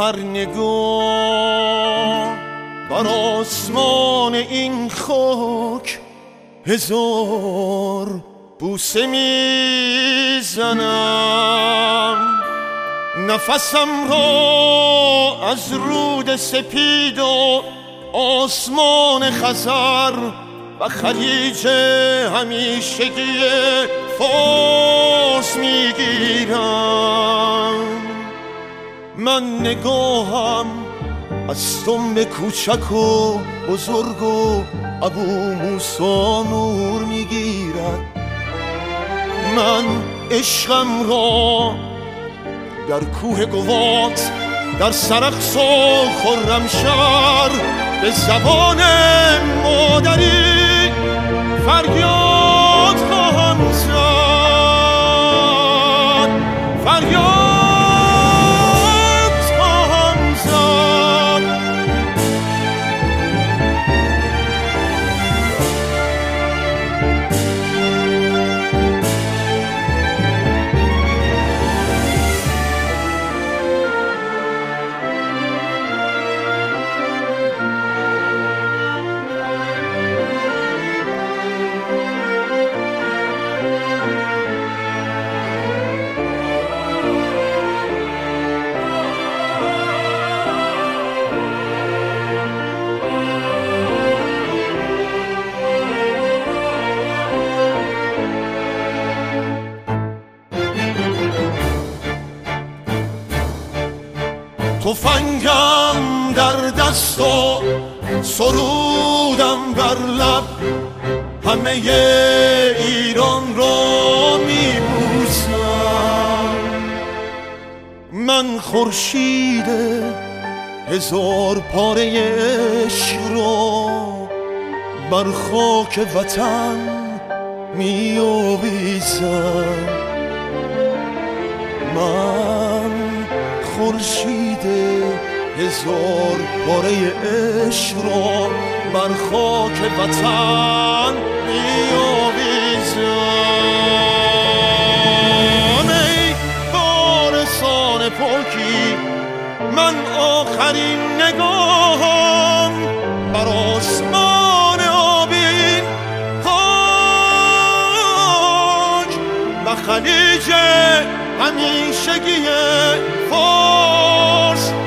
هر نگاه بر آسمان این خاک هزار بوسه میزنم. نفسم را از رود سپید و آسمان خزر و خلیج همیشگی فارس میگیرم. من نگاهم از تنب کوچک و بزرگ و ابو موسی نور میگیرد. من عشقم را در کوه گوات، در سرخس و خرمشهر به زبان مادری فریاد خواهم زد، فریاد خواهم زد. تفنگم در دست و سرودم بر لب، همه ایران را میبوسم. من خورشید هزار پاره عشق را بر خاک وطن میآویزم. من خورشید هزار پاره عشق را بر خاک وطن میآویزم. ای وارثان پاکی، من آخرین نگاهم بر آسمان آبی خاک و خلیج همیشگی فارس